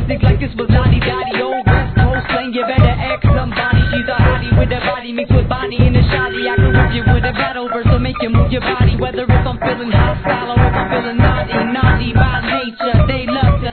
music like this was Lottie Dottie. Old West Coast slang, you better ask somebody. She's a hottie with a body mixed with Bonnie and a shotty. I can whip you with a battle verse, so make you move your body. Whether if I'm feeling hostile or if I'm feeling naughty, naughty, body.